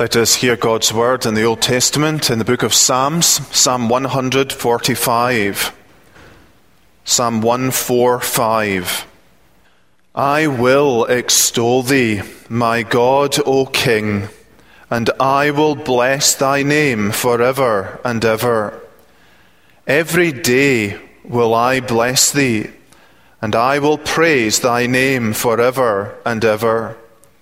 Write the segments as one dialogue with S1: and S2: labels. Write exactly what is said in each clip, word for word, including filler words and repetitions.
S1: Let us hear God's word in the Old Testament in the book of Psalms, Psalm one forty-five. Psalm one forty-five. I will extol thee, my God, O King, and I will bless thy name forever and ever. Every day will I bless thee, and I will praise thy name forever and ever.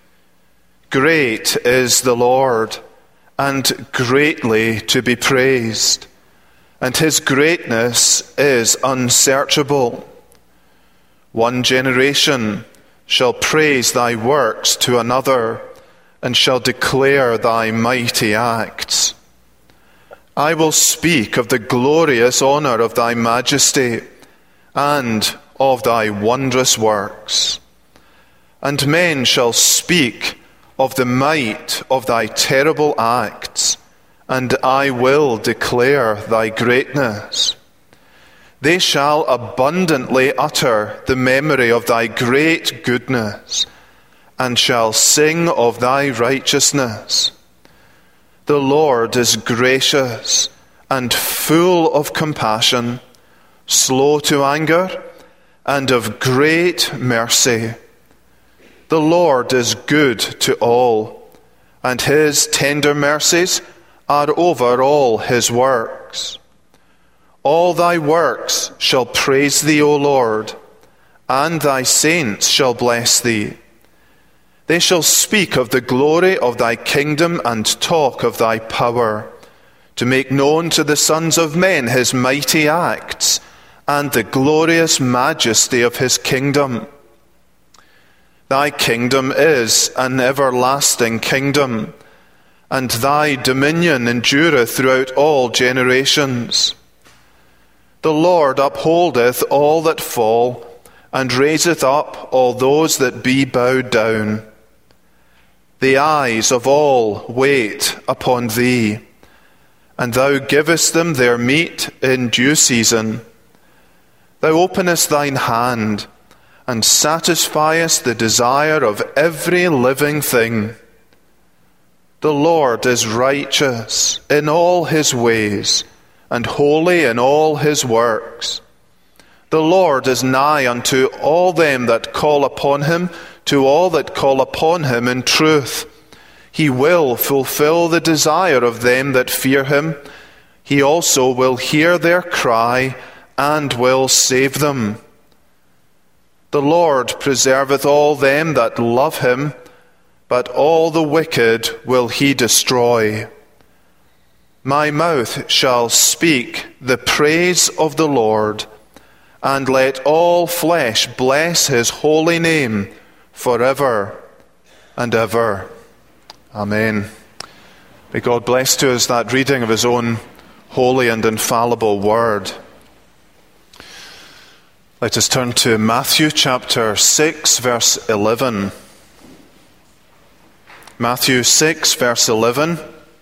S1: Great is the Lord, and greatly to be praised, and his greatness is unsearchable. One generation shall praise thy works to another, and shall declare thy mighty acts. I will speak of the glorious honor of thy majesty, and of thy wondrous works. And men shall speak of the might of thy terrible acts, and I will declare thy greatness. They shall abundantly utter the memory of thy great goodness, and shall sing of thy righteousness. The Lord is gracious and full of compassion, slow to anger, and of great mercy. The Lord is good to all, and his tender mercies are over all his works. All thy works shall praise thee, O Lord, and thy saints shall bless thee. They shall speak of the glory of thy kingdom and talk of thy power, to make known to the sons of men his mighty acts and the glorious majesty of his kingdom. Thy kingdom is an everlasting kingdom, and thy dominion endureth throughout all generations. The Lord upholdeth all that fall, and raiseth up all those that be bowed down. The eyes of all wait upon thee, and thou givest them their meat in due season. Thou openest thine hand, and satisfiest the desire of every living thing. The Lord is righteous in all his ways, and holy in all his works. The Lord is nigh unto all them that call upon him, to all that call upon him in truth. He will fulfill the desire of them that fear him. He also will hear their cry, and will save them. The Lord preserveth all them that love him, but all the wicked will he destroy. My mouth shall speak the praise of the Lord, and let all flesh bless his holy name forever and ever. Amen. May God bless to us that reading of his own holy and infallible word. Let us turn to Matthew chapter six, verse eleven. Matthew six, verse eleven.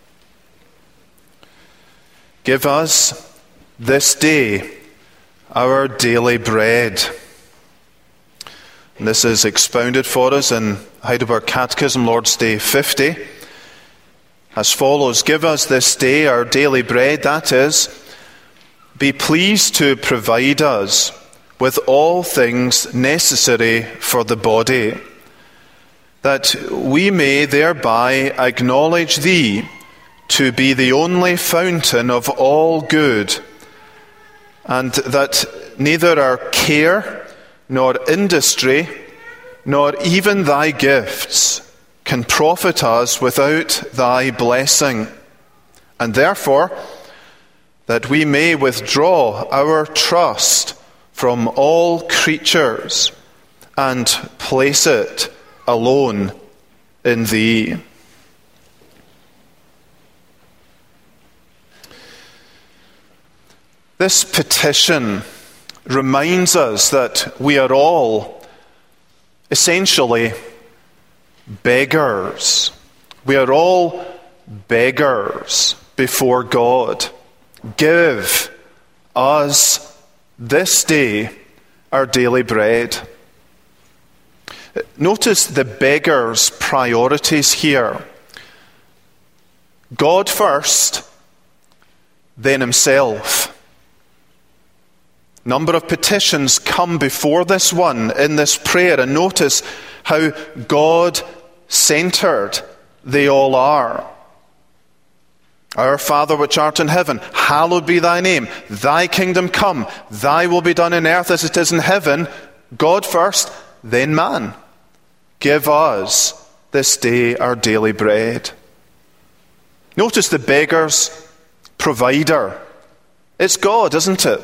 S1: Give us this day our daily bread. And this is expounded for us in Heidelberg Catechism, Lord's Day fifty, as follows. Give us this day our daily bread, that is, be pleased to provide us with all things necessary for the body, that we may thereby acknowledge thee to be the only fountain of all good, and that neither our care, nor industry, nor even thy gifts can profit us without thy blessing, and therefore that we may withdraw our trust from all creatures and place it alone in thee. This petition reminds us that we are all essentially beggars. We are all beggars before God. Give us this day our daily bread. Notice the beggar's priorities here. God first, then himself. Number of petitions come before this one in this prayer, and notice how God-centered they all are. Our Father which art in heaven, hallowed be thy name. Thy kingdom come, thy will be done in earth as it is in heaven. God first, then man. Give us this day our daily bread. Notice the beggar's provider. It's God, isn't it?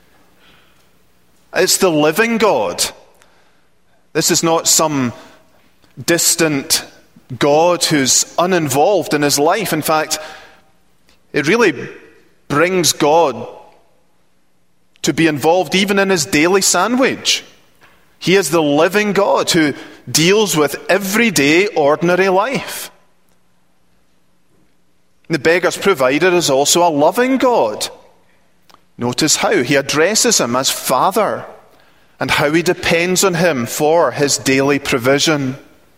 S1: It's the living God. This is not some distant God who's uninvolved in his life. In fact, it really brings God to be involved even in his daily sandwich. He is the living God who deals with everyday, ordinary life. The beggar's provider is also a loving God. Notice how he addresses him as Father and how he depends on him for his daily provision.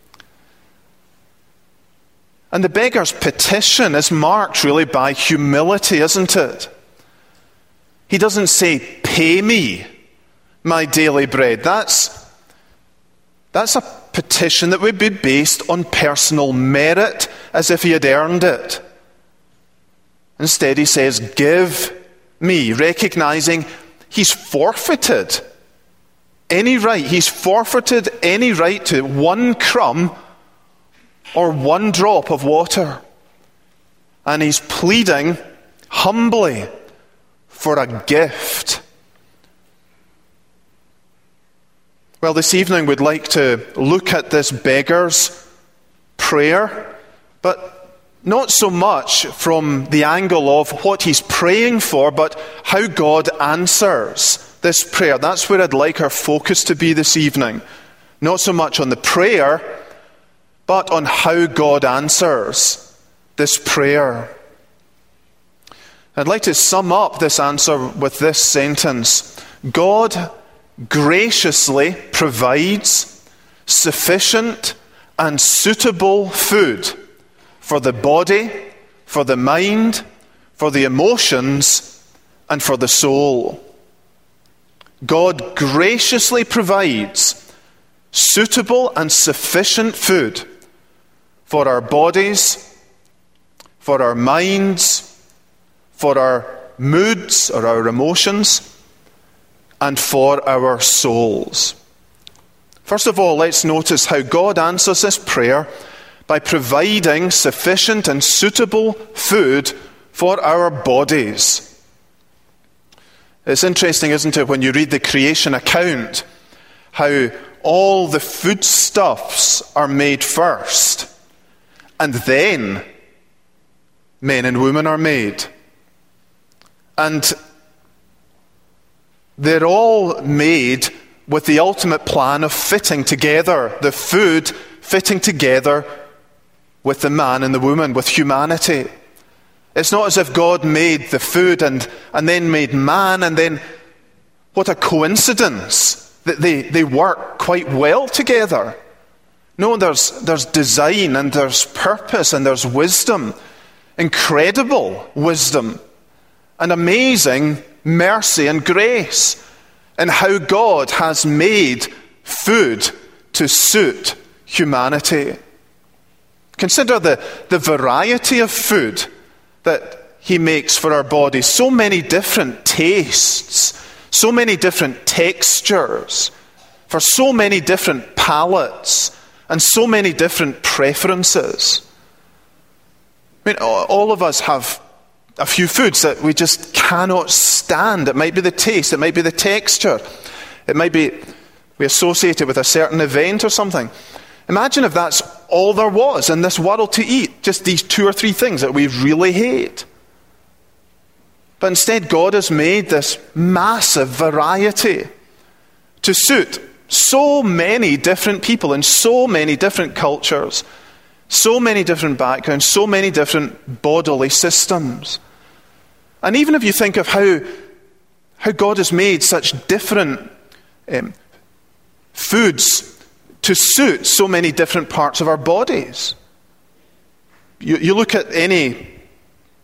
S1: And the beggar's petition is marked really by humility, isn't it? He doesn't say, pay me my daily bread. That's, that's a petition that would be based on personal merit, as if he had earned it. Instead, he says, give me, recognizing he's forfeited any right. He's forfeited any right to one crumb or one drop of water. And he's pleading humbly for a gift. Well, this evening we'd like to look at this beggar's prayer, but not so much from the angle of what he's praying for, but how God answers this prayer. That's where I'd like our focus to be this evening. Not so much on the prayer, but on how God answers this prayer. I'd like to sum up this answer with this sentence. God graciously provides sufficient and suitable food for the body, for the mind, for the emotions, and for the soul. God graciously provides suitable and sufficient food for our bodies, for our minds, for our moods or our emotions, and for our souls. First of all, let's notice how God answers this prayer by providing sufficient and suitable food for our bodies. It's interesting, isn't it, when you read the creation account, how all the foodstuffs are made first, and then men and women are made. And they're all made with the ultimate plan of fitting together, the food fitting together with the man and the woman, with humanity. It's not as if God made the food and, and then made man, and then what a coincidence that they, they work quite well together. No, there's, there's design and there's purpose and there's wisdom, incredible wisdom, and amazing mercy and grace in how God has made food to suit humanity. Consider the, the variety of food that he makes for our bodies. So many different tastes, so many different textures, for so many different palates, and so many different preferences. I mean, all of us have a few foods that we just cannot stand. It might be the taste, it might be the texture, it might be we associate it with a certain event or something. Imagine if that's all there was in this world to eat, just these two or three things that we really hate. But instead, God has made this massive variety to suit so many different people in so many different cultures, so many different backgrounds, so many different bodily systems. And even if you think of how, how God has made such different um, foods to suit so many different parts of our bodies. You, you look at any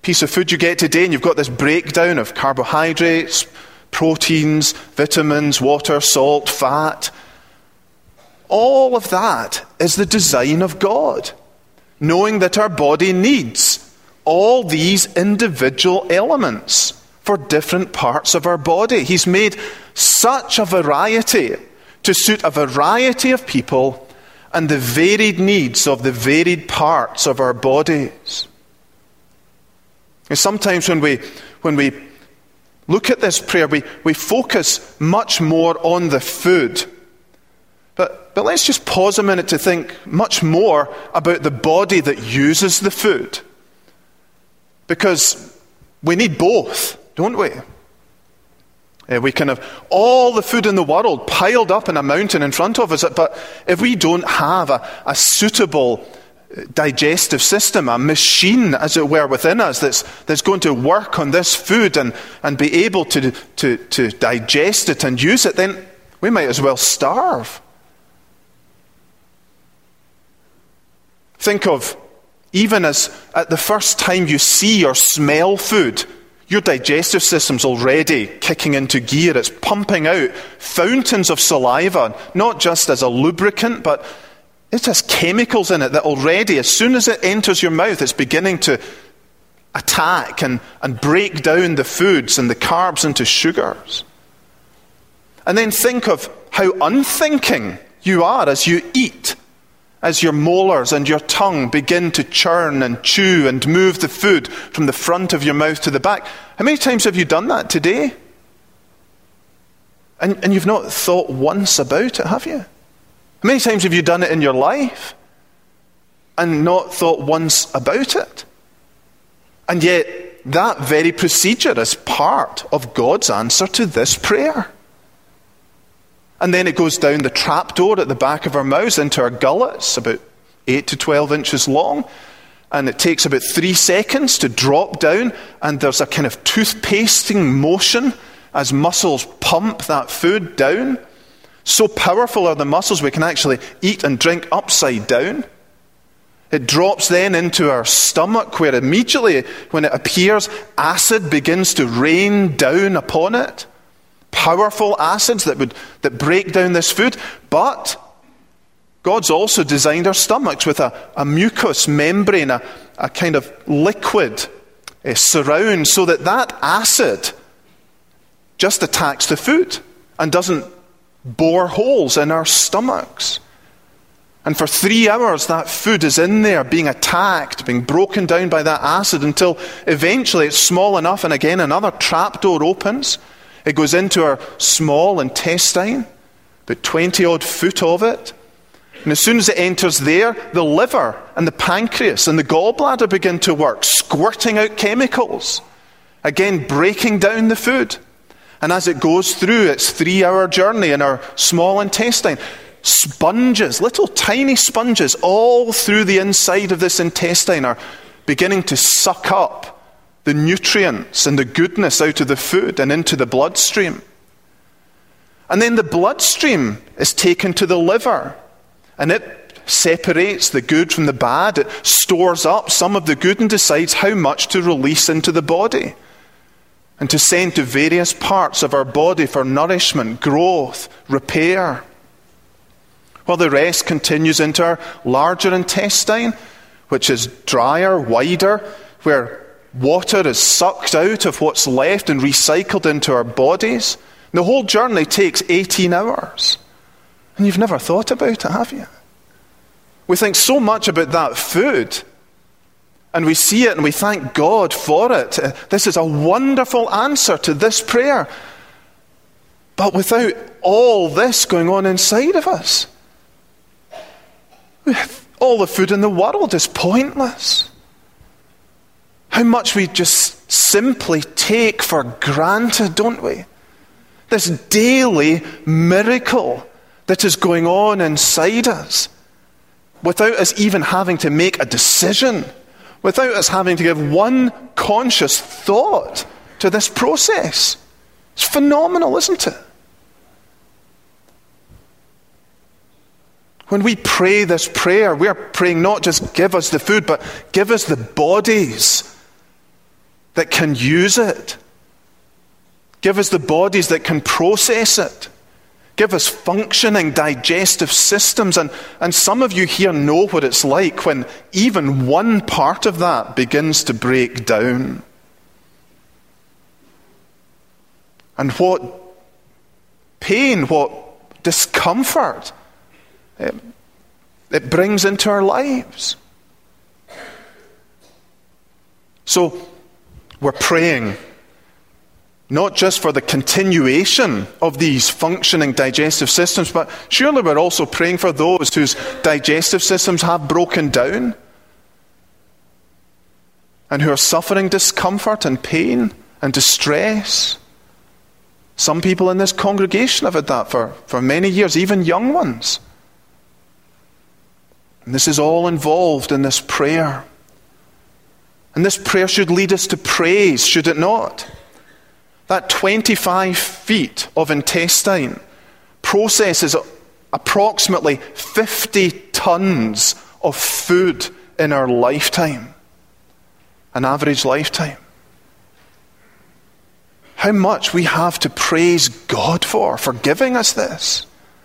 S1: piece of food you get today, and you've got this breakdown of carbohydrates, proteins, vitamins, water, salt, fat. All of that is the design of God, knowing that our body needs all these individual elements for different parts of our body. He's made such a variety to suit a variety of people and the varied needs of the varied parts of our bodies. And sometimes when we when we look at this prayer, we, we focus much more on the food. But, but let's just pause a minute to think much more about the body that uses the food. Because we need both, don't we? Uh, we can have all the food in the world piled up in a mountain in front of us, but if we don't have a, a suitable digestive system, a machine, as it were, within us that's that's going to work on this food and, and be able to, to, to digest it and use it, then we might as well starve. Think of, even as at the first time you see or smell food, your digestive system's already kicking into gear. It's pumping out fountains of saliva, not just as a lubricant, but it has chemicals in it that already, as soon as it enters your mouth, it's beginning to attack and, and break down the foods and the carbs into sugars. And then think of how unthinking you are as you eat, as your molars and your tongue begin to churn and chew and move the food from the front of your mouth to the back. How many times have you done that today? And, and you've not thought once about it, have you? How many times have you done it in your life and not thought once about it? And yet, that very procedure is part of God's answer to this prayer. And then it goes down the trapdoor at the back of our mouths into our gullets, about eight to twelve inches long. And it takes about three seconds to drop down, and there's a kind of toothpasting motion as muscles pump that food down. So powerful are the muscles, we can actually eat and drink upside down. It drops then into our stomach, where immediately when it appears, acid begins to rain down upon it. Powerful acids that would that break down this food. But God's also designed our stomachs with a, a mucous membrane, a, a kind of liquid a surround, so that that acid just attacks the food and doesn't bore holes in our stomachs. And for three hours that food is in there being attacked, being broken down by that acid, until eventually it's small enough, and again another trapdoor opens. It goes into our small intestine, about twenty odd foot of it. And as soon as it enters there, the liver and the pancreas and the gallbladder begin to work, squirting out chemicals, again breaking down the food. And as it goes through its three-hour journey in our small intestine, sponges, little tiny sponges, all through the inside of this intestine are beginning to suck up the nutrients and the goodness out of the food and into the bloodstream. And then the bloodstream is taken to the liver, and it separates the good from the bad. It stores up some of the good and decides how much to release into the body and to send to various parts of our body for nourishment, growth, repair. While the rest continues into our larger intestine, which is drier, wider, where water is sucked out of what's left and recycled into our bodies. The whole journey takes eighteen hours. And you've never thought about it, have you? We think so much about that food, and we see it and we thank God for it. This is a wonderful answer to this prayer. But without all this going on inside of us, all the food in the world is pointless. How much we just simply take for granted, don't we? This daily miracle that is going on inside us, without us even having to make a decision, without us having to give one conscious thought to this process. It's phenomenal, isn't it? When we pray this prayer, we are praying not just give us the food, but give us the bodies that can use it. Give us the bodies that can process it. Give us functioning digestive systems. And, and some of you here know what it's like when even one part of that begins to break down. And what pain, what discomfort it, it brings into our lives. So we're praying not just for the continuation of these functioning digestive systems, but surely we're also praying for those whose digestive systems have broken down and who are suffering discomfort and pain and distress. Some people in this congregation have had that for, for many years, even young ones. And this is all involved in this prayer. And this prayer should lead us to praise, should it not? That twenty-five feet of intestine processes approximately fifty tons of food in our lifetime, an average lifetime. How much we have to praise God for, for giving us this.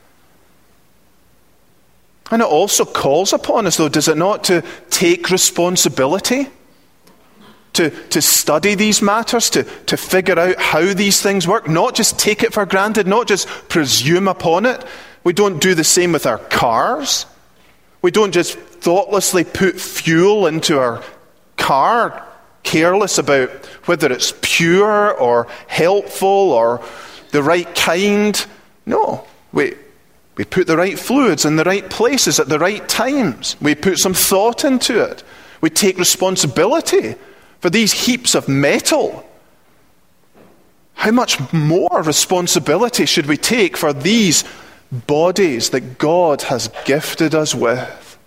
S1: And it also calls upon us, though, does it not, to take responsibility? To, to study these matters, to, to figure out how these things work, not just take it for granted, not just presume upon it. We don't do the same with our cars. We don't just thoughtlessly put fuel into our car, careless about whether it's pure or helpful or the right kind. No, we, we put the right fluids in the right places at the right times. We put some thought into it. We take responsibility for these heaps of metal. How much more responsibility should we take for these bodies that God has gifted us with?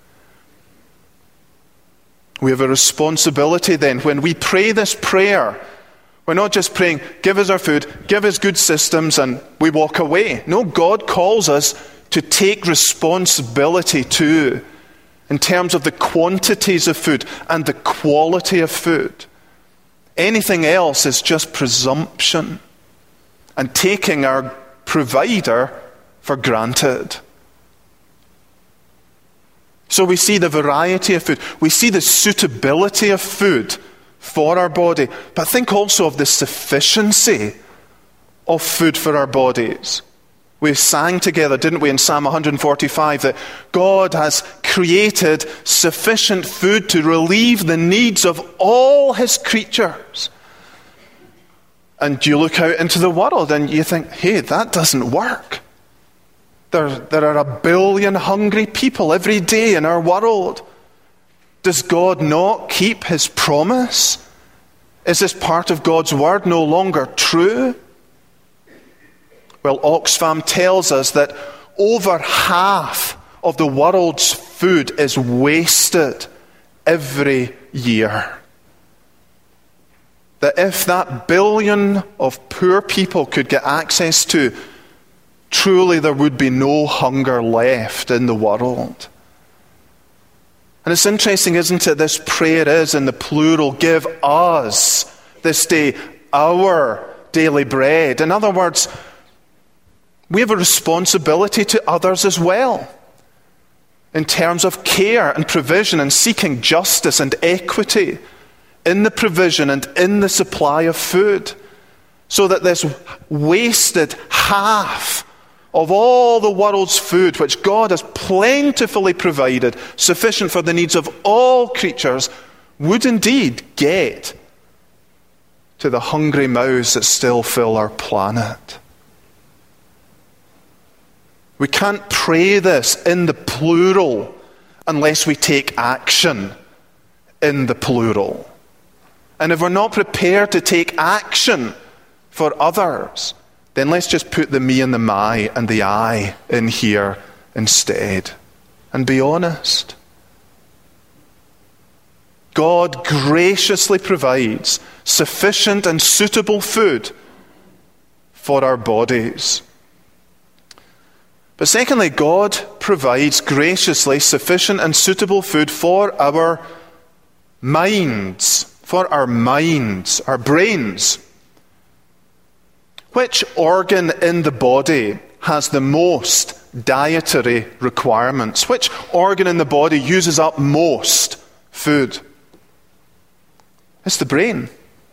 S1: We have a responsibility then. When we pray this prayer, we're not just praying, give us our food, give us good systems, and we walk away. No, God calls us to take responsibility too, in terms of the quantities of food and the quality of food. Anything else is just presumption and taking our provider for granted. So we see the variety of food. We see the suitability of food for our body. But think also of the sufficiency of food for our bodies. We sang together, didn't we, in Psalm one forty-five, that God has created sufficient food to relieve the needs of all his creatures. And you look out into the world and you think, hey, that doesn't work. There, there are a billion hungry people every day in our world. Does God not keep his promise? Is this part of God's word no longer true? Well, Oxfam tells us that over half of the world's food is wasted every year. That if that billion of poor people could get access to, truly there would be no hunger left in the world. And it's interesting, isn't it? This prayer is in the plural, give us this day our daily bread. In other words, we have a responsibility to others as well, in terms of care and provision and seeking justice and equity in the provision and in the supply of food, so that this wasted half of all the world's food, which God has plentifully provided, sufficient for the needs of all creatures, would indeed get to the hungry mouths that still fill our planet. We can't pray this in the plural unless we take action in the plural. And if we're not prepared to take action for others, then let's just put the me and the my and the I in here instead. And be honest. God graciously provides sufficient and suitable food for our bodies. But secondly, God provides graciously sufficient and suitable food for our minds, for our minds, our brains. Which organ in the body has the most dietary requirements? Which organ in the body uses up most food? It's the brain.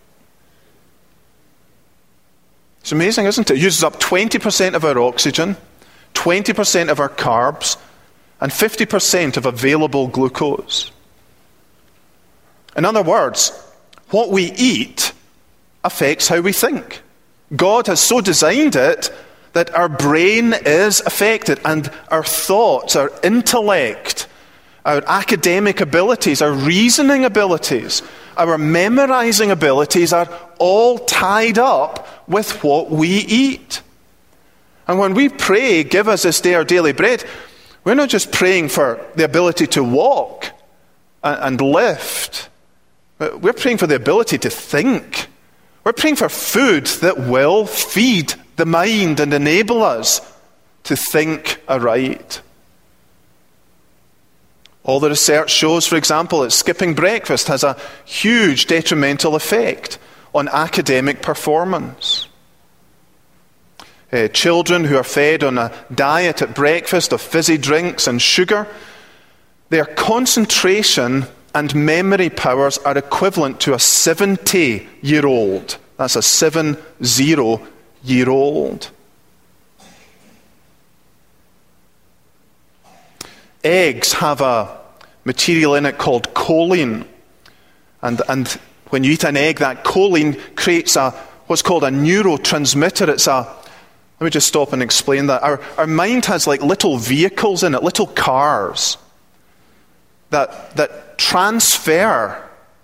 S1: It's amazing, isn't it? It uses up twenty percent of our oxygen, twenty percent of our carbs, and fifty percent of available glucose. In other words, what we eat affects how we think. God has so designed it that our brain is affected, and our thoughts, our intellect, our academic abilities, our reasoning abilities, our memorizing abilities are all tied up with what we eat. And when we pray, give us this day our daily bread, we're not just praying for the ability to walk and lift. We're praying for the ability to think. We're praying for food that will feed the mind and enable us to think aright. All the research shows, for example, that skipping breakfast has a huge detrimental effect on academic performance. Uh, children who are fed on a diet at breakfast of fizzy drinks and sugar, their concentration and memory powers are equivalent to a seventy-year-old. That's a seven-zero-year-old. Eggs have a material in it called choline. And, and when you eat an egg, that choline creates a what's called a neurotransmitter. It's a, let me just stop and explain that. Our, our mind has like little vehicles in it, little cars that, that transfer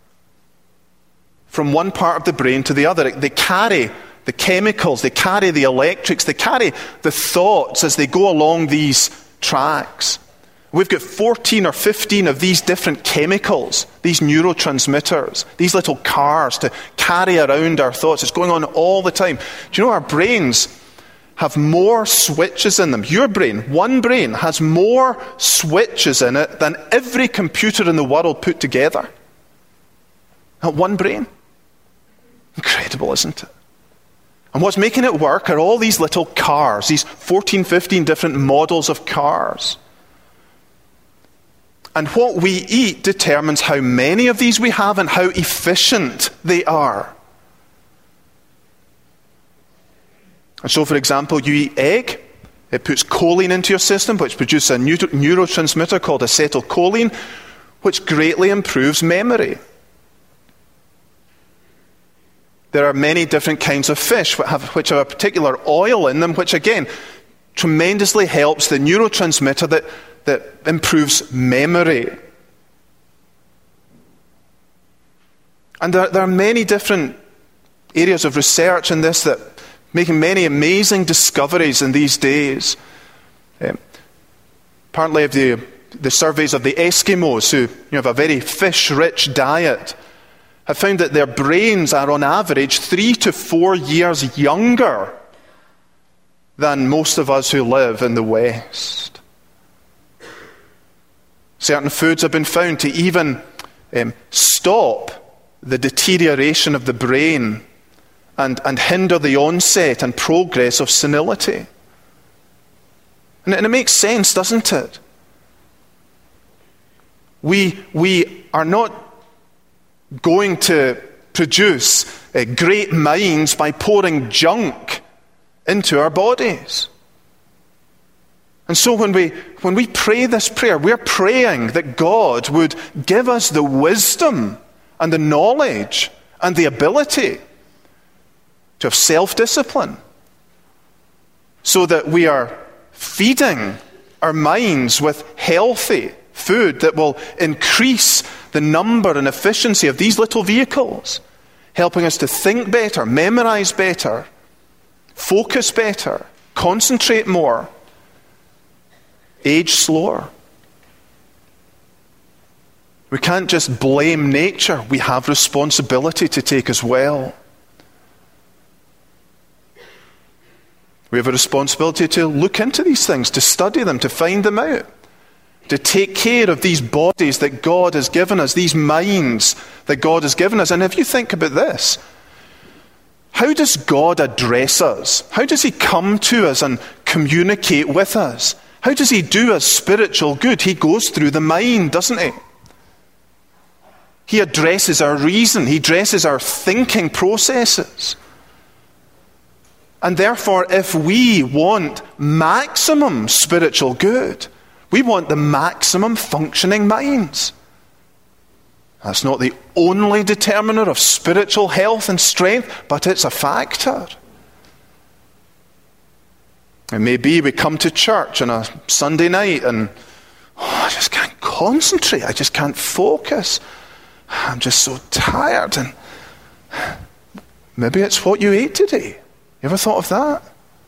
S1: from one part of the brain to the other. They carry the chemicals, they carry the electrics, they carry the thoughts as they go along these tracks. We've got fourteen or fifteen of these different chemicals, these neurotransmitters, these little cars to carry around our thoughts. It's going on all the time. Do you know our brains have more switches in them? Your brain, one brain, has more switches in it than every computer in the world put together. Not one brain. Incredible, isn't it? And what's making it work are all these little cars, these fourteen, fifteen different models of cars. And what we eat determines how many of these we have and how efficient they are. And so, for example, you eat egg, it puts choline into your system, which produces a neuro- neurotransmitter called acetylcholine, which greatly improves memory. There are many different kinds of fish which have, which have a particular oil in them, which again tremendously helps the neurotransmitter that, that improves memory. And there, there are many different areas of research in this that making many amazing discoveries in these days. Um, partly of the, the surveys of the Eskimos, who you know, have a very fish-rich diet, have found that their brains are on average three to four years younger than most of us who live in the West. Certain foods have been found to even um, stop the deterioration of the brain and, and hinder the onset and progress of senility. And, and it makes sense, doesn't it? We, we are not going to produce uh, great minds by pouring junk into our bodies. And so when we when we pray this prayer, we're praying that God would give us the wisdom and the knowledge and the ability to have self-discipline so that we are feeding our minds with healthy food that will increase the number and efficiency of these little vehicles, helping us to think better, memorize better, focus better, concentrate more, age slower. We can't just blame nature. We have responsibility to take as well. We have a responsibility to look into these things, to study them, to find them out. to take care of these bodies that God has given us, these minds that God has given us. And if you think about this, how does God address us? How does he come to us and communicate with us? How does he do us spiritual good? He goes through the mind, doesn't he? He addresses our reason. He addresses our thinking processes. And therefore, if we want maximum spiritual good, we want the maximum functioning minds. That's not the only determiner of spiritual health and strength, but it's a factor. It may be we come to church on a Sunday night and oh, I just can't concentrate. I just can't focus. I'm just so tired. And maybe it's what you ate today. You ever thought of that?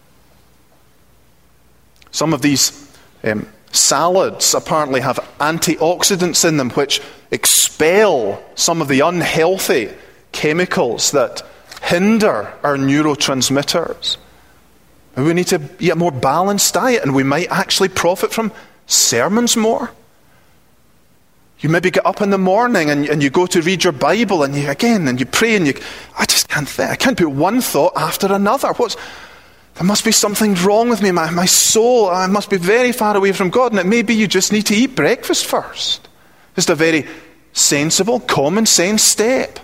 S1: Some of these um, salads apparently have antioxidants in them which expel some of the unhealthy chemicals that hinder our neurotransmitters. And we need to eat a more balanced diet, and we might actually profit from sermons more. You maybe get up in the morning and, and you go to read your Bible, and you again and you pray, and you I just can't think. I can't put one thought after another. What's there must be something wrong with me. My my soul, I must be very far away from God. And it may be you just need to eat breakfast first. Just a very sensible, common sense step.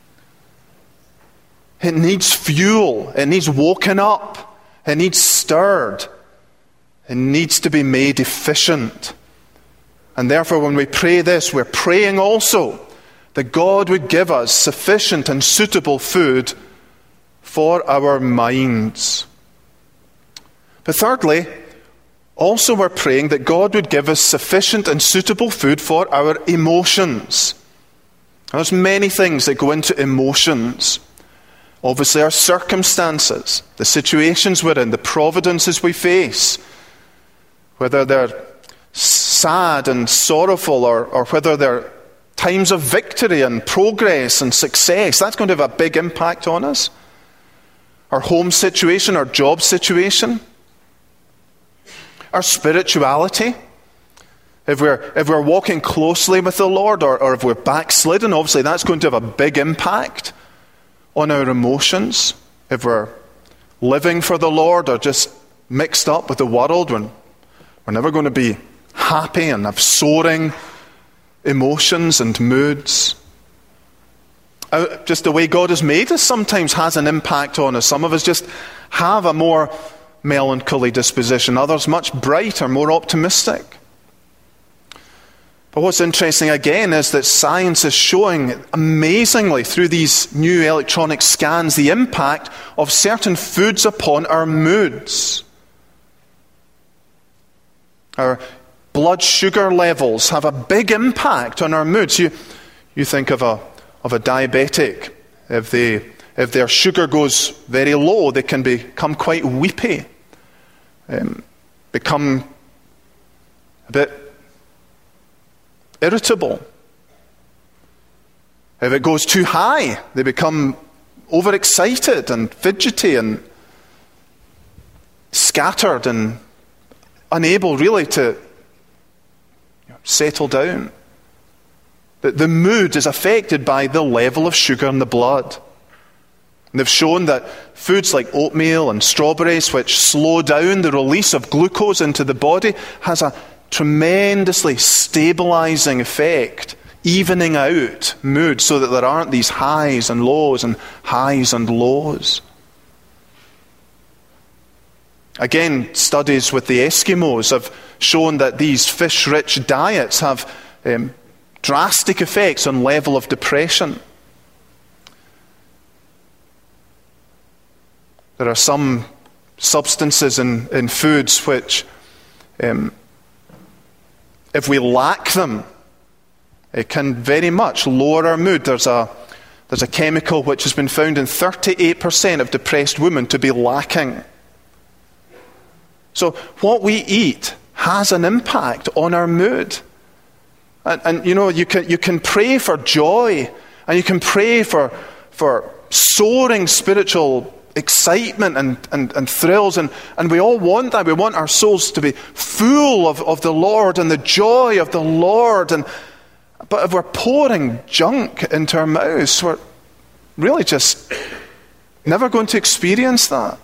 S1: It needs fuel. It needs woken up. It needs stirred. It needs to be made efficient. And therefore, when we pray this, we're praying also that God would give us sufficient and suitable food for our minds. But thirdly, also we're praying that God would give us sufficient and suitable food for our emotions. Now, there's many things that go into emotions. Obviously, our circumstances, the situations we're in, the providences we face, whether they're sad and sorrowful or, or whether they're times of victory and progress and success, that's going to have a big impact on us. Our home situation, our job situation, our spirituality. If we're, if we're walking closely with the Lord, or, or if we're backslidden, obviously that's going to have a big impact on our emotions. If we're living for the Lord or just mixed up with the world, when we're never going to be happy and have soaring emotions and moods. Uh, just the way God has made us sometimes has an impact on us. Some of us just have a more melancholy disposition. Others much brighter, more optimistic. But what's interesting again is that science is showing amazingly through these new electronic scans the impact of certain foods upon our moods. Our blood sugar levels have a big impact on our moods. You, you think of a of a diabetic. If they if their sugar goes very low, they can become quite weepy, um, become a bit irritable. If it goes too high, they become overexcited and fidgety and scattered and unable really to settle down. The, the mood is affected by the level of sugar in the blood. And they've shown that foods like oatmeal and strawberries, which slow down the release of glucose into the body, has a tremendously stabilizing effect, evening out mood so that there aren't these highs and lows and highs and lows. Again, studies with the Eskimos have shown that these fish-rich diets have um, drastic effects on level of depression. There are some substances in, in foods which, um, if we lack them, it can very much lower our mood. There's a, there's a chemical which has been found in thirty-eight percent of depressed women to be lacking. So what we eat has an impact on our mood. And, and you know, you can you can pray for joy, and you can pray for for soaring spiritual excitement and, and, and thrills, and, and we all want that. We want our souls to be full of, of the Lord and the joy of the Lord. And but if we're pouring junk into our mouths, we're really just never going to experience that.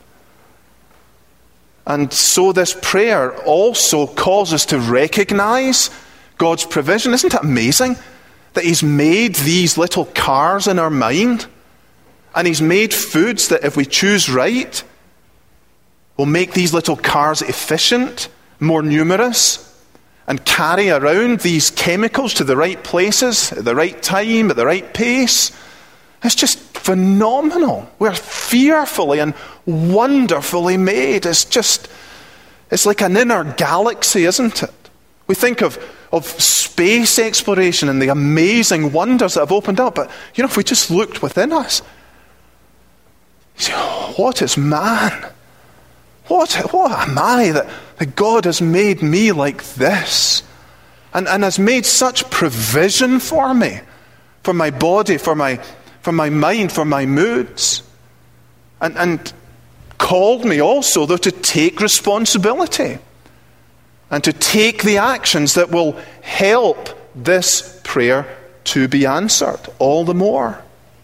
S1: And so this prayer also calls us to recognize God's provision. Isn't it amazing that He's made these little cars in our mind? And He's made foods that, if we choose right, will make these little cars efficient, more numerous, and carry around these chemicals to the right places, at the right time, at the right pace. It's just phenomenal. We're fearfully and wonderfully made. It's just, it's like an inner galaxy, isn't it? We think of, of space exploration and the amazing wonders that have opened up. But, you know, if we just looked within us, you say, oh, what is man? What, what am I that, that God has made me like this? And, and has made such provision for me, for my body, for my for my mind, for my moods. And, and called me also, though, to take responsibility and to take the actions that will help this prayer to be answered all the more.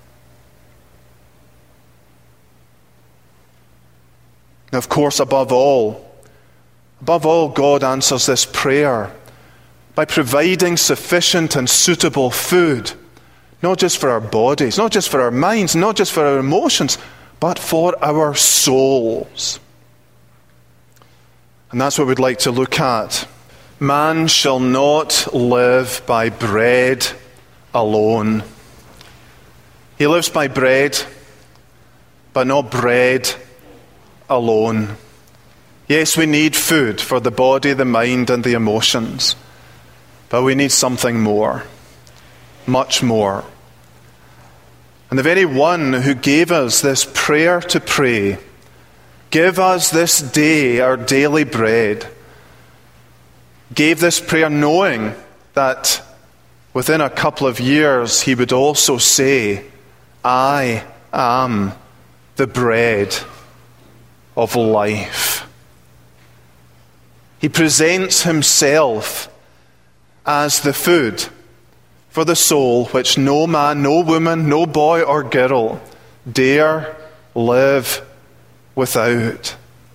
S1: Now, of course, above all, above all, God answers this prayer by providing sufficient and suitable food, not just for our bodies, not just for our minds, not just for our emotions, but for our souls. And that's what we'd like to look at. Man shall not live by bread alone. He lives by bread, but not bread alone. Yes, we need food for the body, the mind, and the emotions. But we need something more. Much more. And the very one who gave us this prayer to pray, give us this day our daily bread, gave this prayer knowing that within a couple of years he would also say, I am the bread of life. He presents himself as the food for the soul which no man, no woman, no boy or girl dare live without.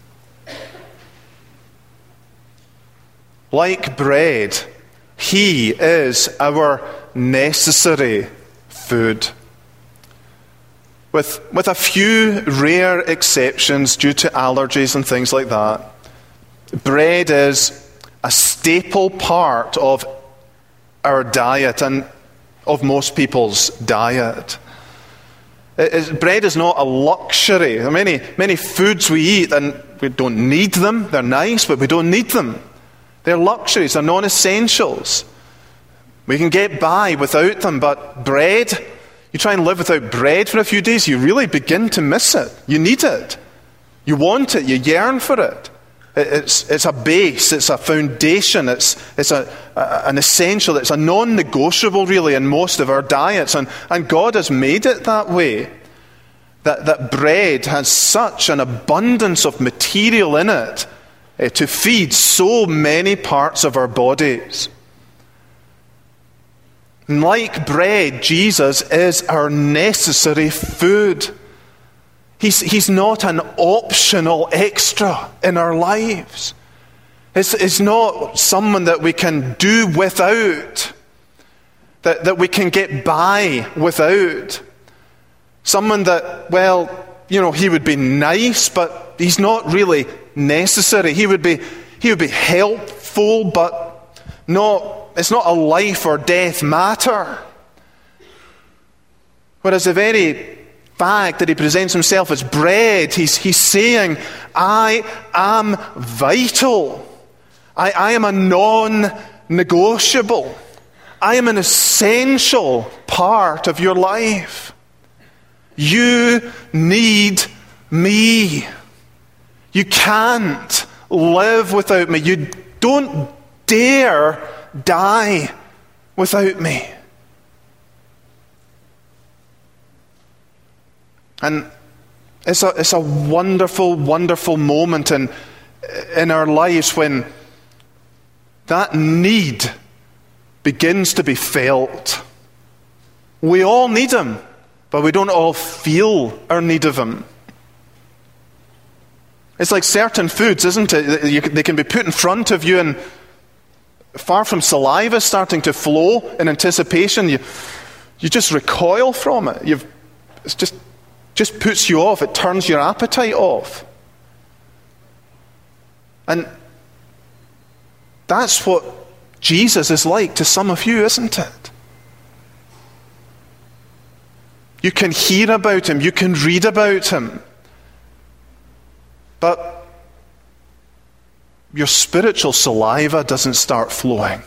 S1: Like bread, he is our necessary food. With, with a few rare exceptions due to allergies and things like that, bread is a staple part of our diet and of most people's diet. It is, bread is not a luxury. There are many, many foods we eat and we don't need them. They're nice, but we don't need them. They're luxuries, they're non-essentials. We can get by without them, but bread, you try and live without bread for a few days, you really begin to miss it. You need it. You want it, you yearn for it. It's, it's a base, it's a foundation, it's, it's a, a, an essential, it's a non-negotiable really in most of our diets. And, and God has made it that way. That, that bread has such an abundance of material in it uh, to feed so many parts of our bodies. And like bread, Jesus is our necessary food. He's, he's not an optional extra in our lives. It's, it's not someone that we can do without, that, that we can get by without. Someone that, well, you know, he would be nice, but he's not really necessary. He would be, he would be helpful, but not, it's not a life or death matter. Whereas the very fact that he presents himself as bread, he's, he's saying, I am vital. I, I am a non-negotiable. I am an essential part of your life. You need me. You can't live without me. You don't dare die without me. And It's a, it's a wonderful, wonderful moment in, in our lives when that need begins to be felt. We all need him, but we don't all feel our need of him. It's like certain foods, isn't it? You, they can be put in front of you, and far from saliva starting to flow in anticipation, you, you just recoil from it. You've, it's just, just puts you off. It turns your appetite off. And that's what Jesus is like to some of you, isn't it? You can hear about him, you can read about him, but your spiritual saliva doesn't start flowing.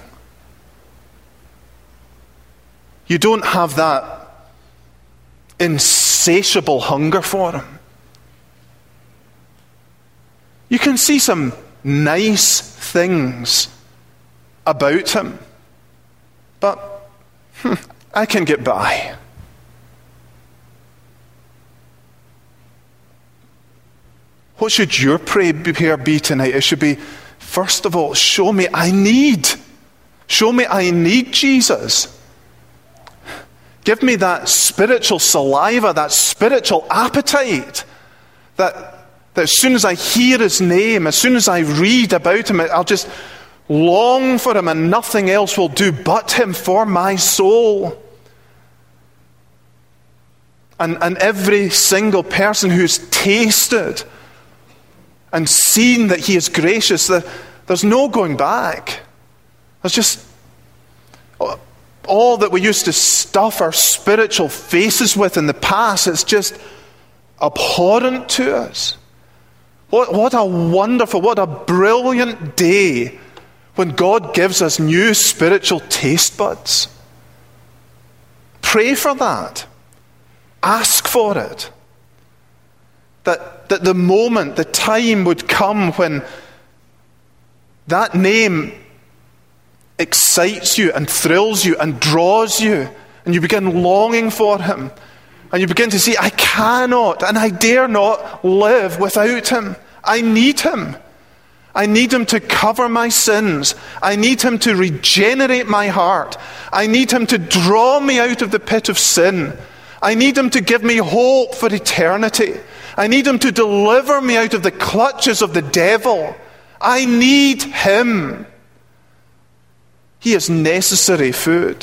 S1: You don't have that insatiable hunger for him. You can see some nice things about him, but hmm, I can get by. What should your prayer be tonight? It should be, first of all, show me I need. Show me I need Jesus. Give me that spiritual saliva, that spiritual appetite, that, that as soon as I hear his name, as soon as I read about him, I'll just long for him, and nothing else will do but him for my soul. And, and every single person who's tasted and seen that he is gracious, that there's no going back. There's just all that we used to stuff our spiritual faces with in the past, it's just abhorrent to us. What, what a wonderful, what a brilliant day when God gives us new spiritual taste buds. Pray for that. Ask for it. That, that the moment, the time would come when that name excites you and thrills you and draws you, and you begin longing for him. And you begin to see, I cannot and I dare not live without him. I need him. I need him to cover my sins. I need him to regenerate my heart. I need him to draw me out of the pit of sin. I need him to give me hope for eternity. I need him to deliver me out of the clutches of the devil. I need him. He is necessary food.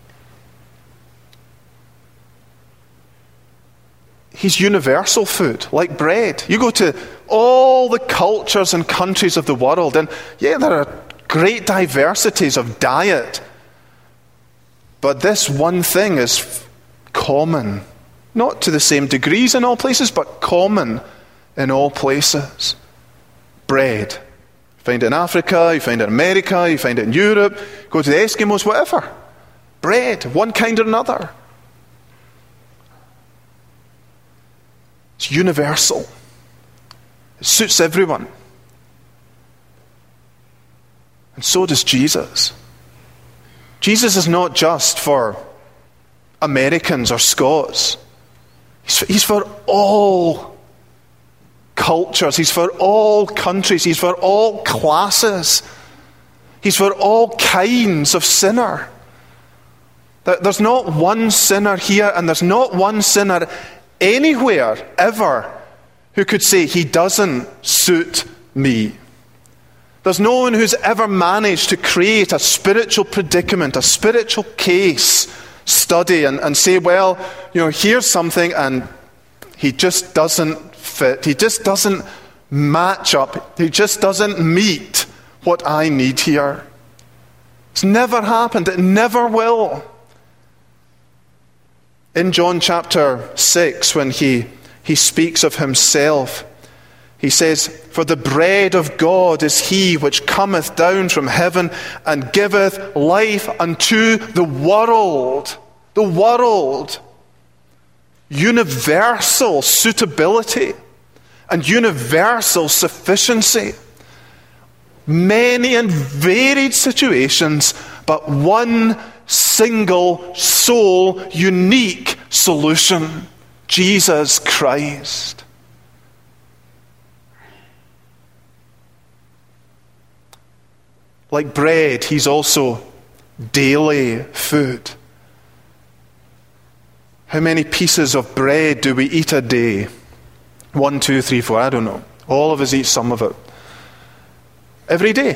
S1: He's universal food, like bread. You go to all the cultures and countries of the world, and yeah, there are great diversities of diet. But this one thing is common. Not to the same degrees in all places, but common in all places. Bread. You find it in Africa, you find it in America, you find it in Europe, go to the Eskimos, whatever. Bread, one kind or another. It's universal. It suits everyone. And so does Jesus. Jesus is not just for Americans or Scots. He's for, he's for all cultures. He's for all countries. He's for all classes. He's for all kinds of sinner. There's not one sinner here, and there's not one sinner anywhere ever who could say, he doesn't suit me. There's no one who's ever managed to create a spiritual predicament, a spiritual case study and, and say, well, you know, here's something and he just doesn't fit. He just doesn't match up. He just doesn't meet what I need here. It's never happened. It never will. In John chapter six, when he, he speaks of himself, he says, for the bread of God is he which cometh down from heaven and giveth life unto the world. The world. Universal suitability and universal sufficiency. Many and varied situations, but one single, sole, unique solution. Jesus Christ. Like bread, he's also daily food. How many pieces of bread do we eat a day? One, two, three, four, I don't know. All of us eat some of it. Every day.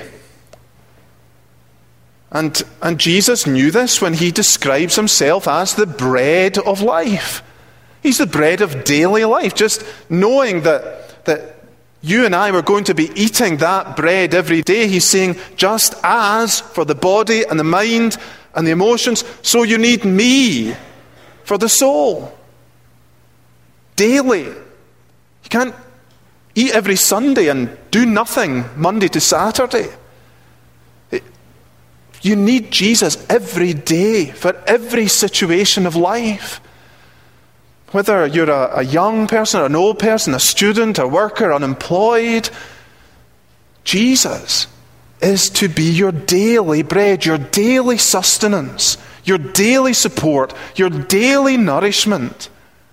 S1: And, and Jesus knew this when he describes himself as the bread of life. He's the bread of daily life. Just knowing that, that you and I were going to be eating that bread every day, he's saying, just as for the body and the mind and the emotions, so you need me for the soul. Daily. You can't eat every Sunday and do nothing Monday to Saturday. It, you need Jesus every day for every situation of life. Whether you're a, a young person, or an old person, a student, a worker, unemployed, Jesus is to be your daily bread, your daily sustenance, your daily support, your daily nourishment.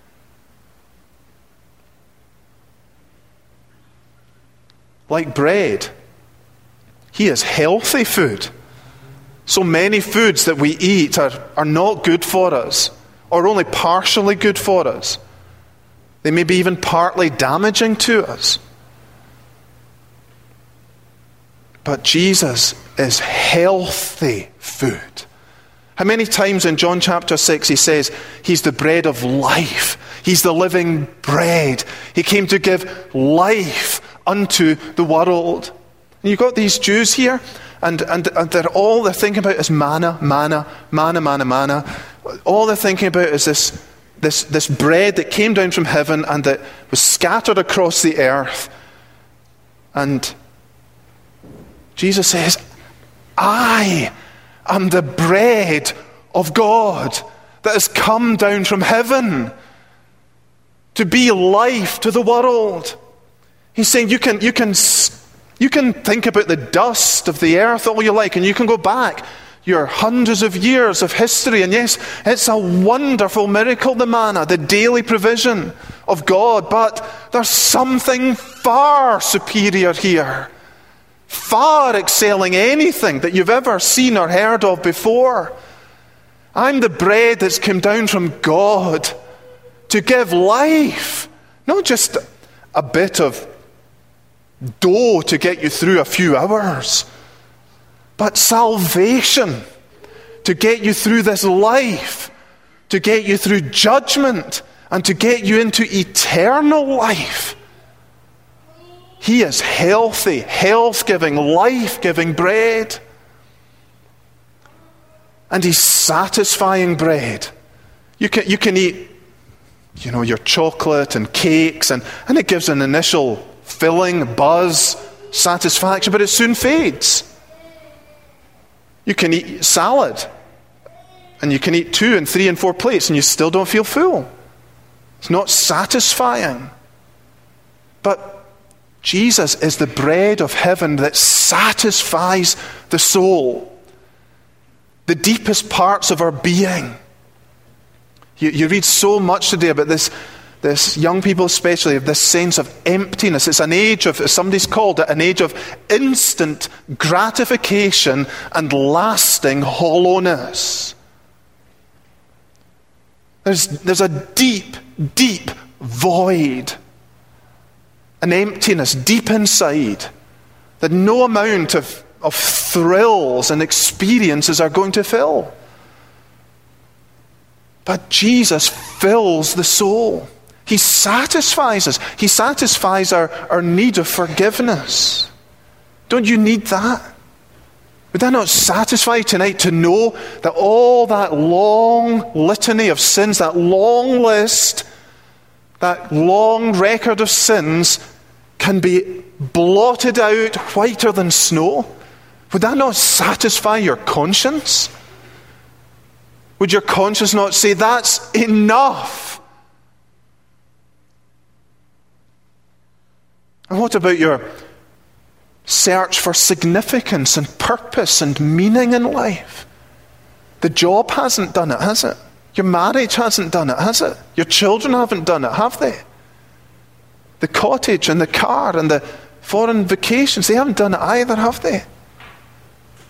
S1: Like bread, he is healthy food. So many foods that we eat are, are not good for us, or only partially good for us. They may be even partly damaging to us. But Jesus is healthy food. How many times in John chapter six he says, he's the bread of life. He's the living bread. He came to give life unto the world. And you've got these Jews here, and, and, and they're all they're thinking about is manna, manna, manna, manna, manna. All they're thinking about is this, this, this bread that came down from heaven and that was scattered across the earth. And Jesus says, I am the bread of God that has come down from heaven to be life to the world. He's saying you can, you can, you can think about the dust of the earth all you like, and you can go back your hundreds of years of history, and yes, it's a wonderful miracle, the manna, the daily provision of God, but there's something far superior here, far excelling anything that you've ever seen or heard of before. I'm the bread that's come down from God to give life, not just a bit of dough to get you through a few hours, but salvation to get you through this life, to get you through judgment, and to get you into eternal life. He is healthy, health-giving, life-giving bread. And he's satisfying bread. You can, you can eat, you know, your chocolate and cakes, and, and it gives an initial filling, buzz, satisfaction, but it soon fades. You can eat salad, and you can eat two and three and four plates, and you still don't feel full. It's not satisfying. But Jesus is the bread of heaven that satisfies the soul, the deepest parts of our being. You, you read so much today about this, this young people especially, of this sense of emptiness. It's an age of, somebody's called it, an age of instant gratification and lasting hollowness. There's, there's a deep, deep void, an emptiness deep inside that no amount of, of thrills and experiences are going to fill. But Jesus fills the soul. He satisfies us. He satisfies our, our need of forgiveness. Don't you need that? Would that not satisfy you tonight to know that all that long litany of sins, that long list, that long record of sins can be blotted out whiter than snow? Would that not satisfy your conscience? Would your conscience not say, that's enough? And what about your search for significance and purpose and meaning in life? The job hasn't done it, has it? Your marriage hasn't done it, has it? Your children haven't done it, have they? The cottage and the car and the foreign vacations, they haven't done it either, have they?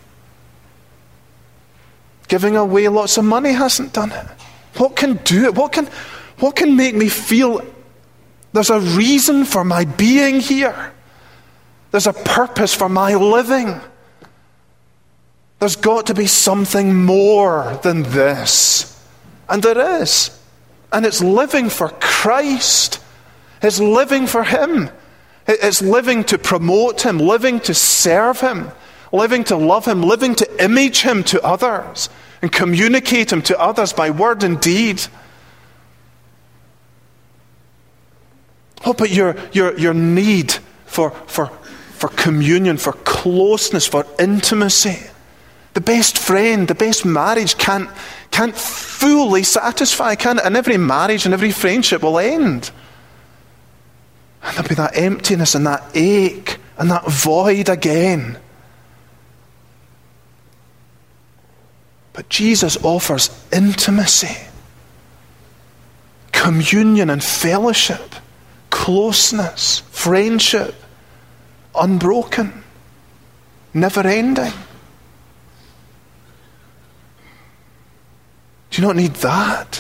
S1: giving away lots of money hasn't done it. What can do it? What can, what can make me feel there's a reason for my being here? There's a purpose for my living. There's got to be something more than this. And there is. And it's living for Christ. It's living for Him. It's living to promote Him, living to serve Him, living to love Him, living to image Him to others and communicate Him to others by word and deed. Oh, but your, your, your need for, for, for communion, for closeness, for intimacy. The best friend, the best marriage can't, can't fully satisfy, can it? And every marriage and every friendship will end. And there'll be that emptiness and that ache and that void again. But Jesus offers intimacy, communion and fellowship, closeness, friendship, unbroken, never ending. Do you not need that?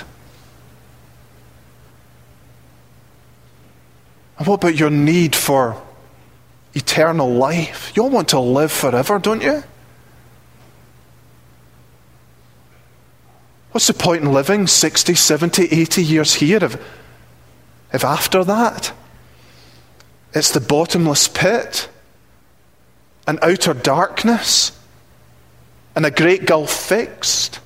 S1: And what about your need for eternal life? You all want to live forever, don't you? What's the point in living sixty, seventy, eighty years here if, if after that it's the bottomless pit and outer darkness and a great gulf fixed?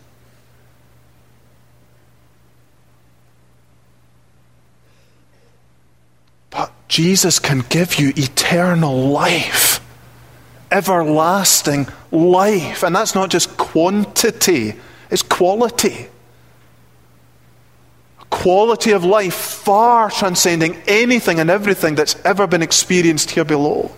S1: But Jesus can give you eternal life, everlasting life. And that's not just quantity, it's quality. A quality of life far transcending anything and everything that's ever been experienced here below.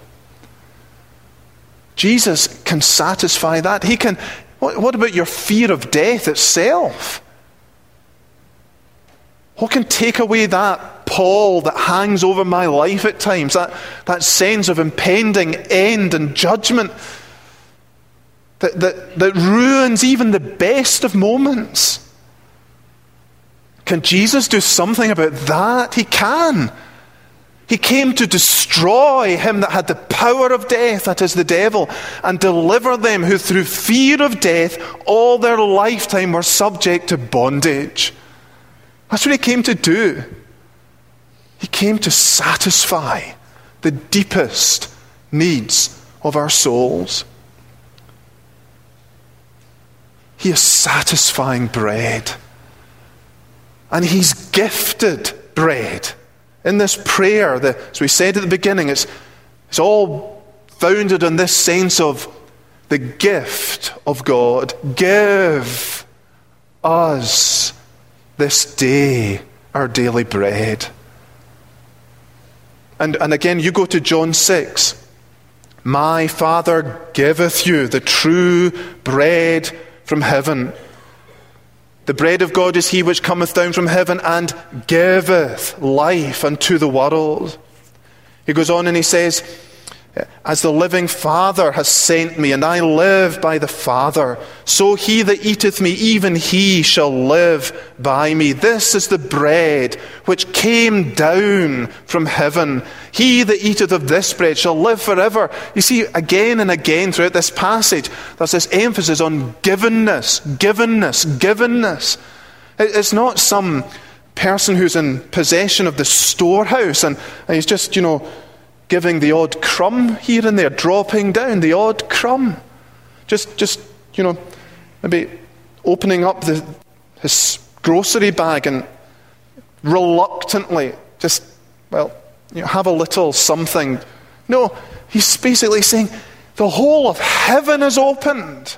S1: Jesus can satisfy that. He can. What, what about your fear of death itself? What can take away that pall that hangs over my life at times, that, that sense of impending end and judgment that, that, that ruins even the best of moments? Can Jesus do something about that? He can. He came to destroy him that had the power of death, that is the devil, and deliver them who through fear of death all their lifetime were subject to bondage. That's what he came to do. He came to satisfy the deepest needs of our souls. He is satisfying bread. And he's gifted bread. In this prayer, the, as we said at the beginning, it's, it's all founded on this sense of the gift of God. Give us this day our daily bread. And, and again, you go to John six. My Father giveth you the true bread from heaven. The bread of God is he which cometh down from heaven and giveth life unto the world. He goes on and he says, as the living Father has sent me, and I live by the Father, so he that eateth me, even he shall live by me. This is the bread which came down from heaven. He that eateth of this bread shall live forever. You see, again and again throughout this passage, there's this emphasis on givenness, givenness, givenness. It's not some person who's in possession of the storehouse and, and he's just, you know, giving the odd crumb here and there, dropping down the odd crumb. Just, just you know, maybe opening up the, his grocery bag and reluctantly just, well, you know, have a little something. No, he's basically saying the whole of heaven is opened.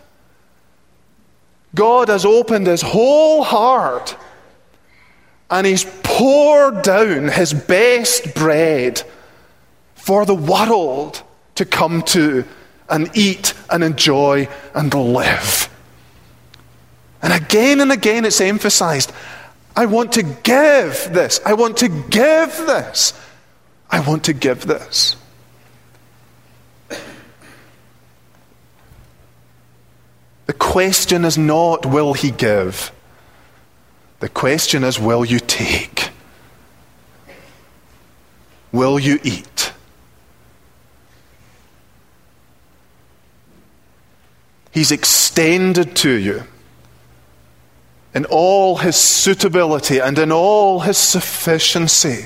S1: God has opened his whole heart and he's poured down his best bread for the world to come to and eat and enjoy and live. And again and again it's emphasized, I want to give this. I want to give this. I want to give this. The question is not, will he give? The question is, will you take? Will you eat? He's extended to you in all his suitability and in all his sufficiency.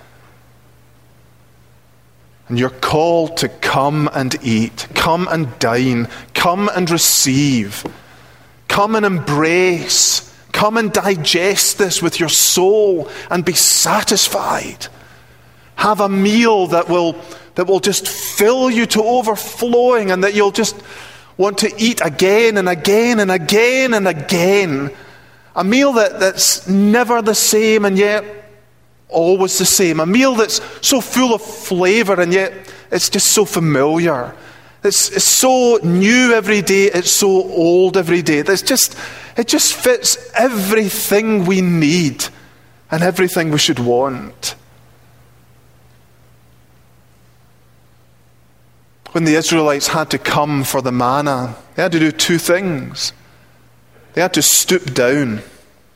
S1: And you're called to come and eat, come and dine, come and receive, come and embrace, come and digest this with your soul and be satisfied. Have a meal that will, that will just fill you to overflowing, and that you'll just want to eat again and again and again and again. A meal that, that's never the same and yet always the same. A meal that's so full of flavor and yet it's just so familiar. It's, it's so new every day, it's so old every day. It's just, it just fits everything we need and everything we should want. When the Israelites had to come for the manna, they had to do two things. They had to stoop down,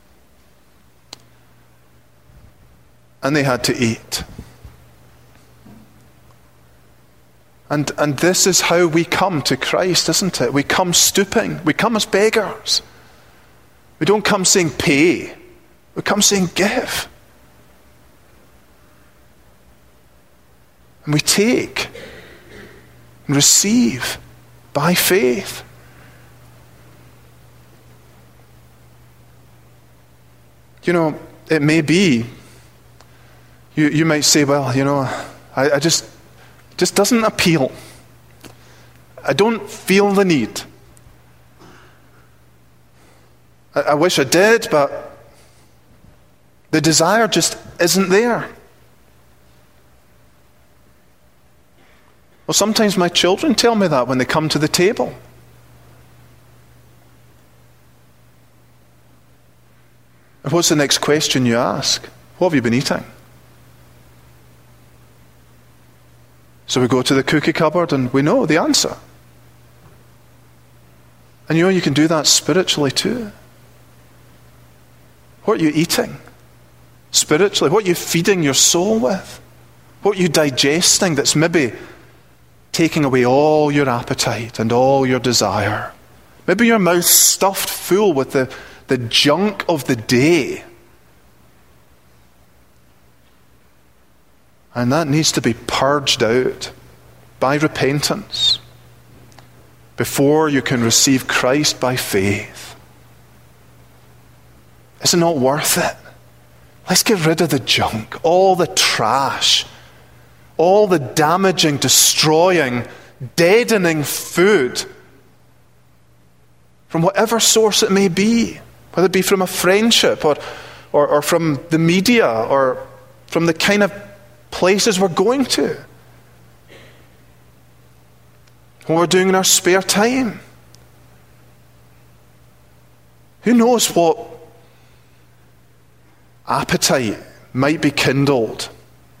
S1: and they had to eat. And, and this is how we come to Christ, isn't it? We come stooping. We come as beggars. We don't come saying pay. We come saying give. And we take and receive by faith. You know, it may be, you, you might say, well, you know, I, I just, just doesn't appeal. I don't feel the need. I, I wish I did, but the desire just isn't there. Well, sometimes my children tell me that when they come to the table. And what's the next question you ask? What have you been eating? So we go to the cookie cupboard and we know the answer. And you know you can do that spiritually too. What are you eating spiritually? What are you feeding your soul with? What are you digesting that's maybe taking away all your appetite and all your desire? Maybe your mouth's stuffed full with the, the junk of the day. And that needs to be purged out by repentance before you can receive Christ by faith. Is it not worth it? Let's get rid of the junk, all the trash, all the damaging, destroying, deadening food from whatever source it may be, whether it be from a friendship or, or, or from the media or from the kind of places we're going to, what we're doing in our spare time. Who knows what appetite might be kindled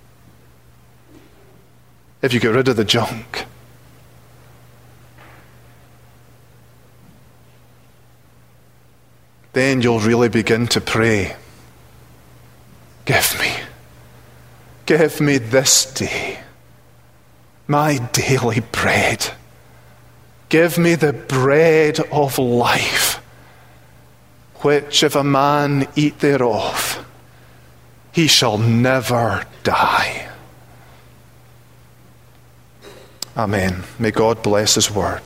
S1: if you get rid of the junk. Then you'll really begin to pray, give me, give me this day my daily bread. Give me the bread of life, which if a man eat thereof, he shall never die. Amen. May God bless his word.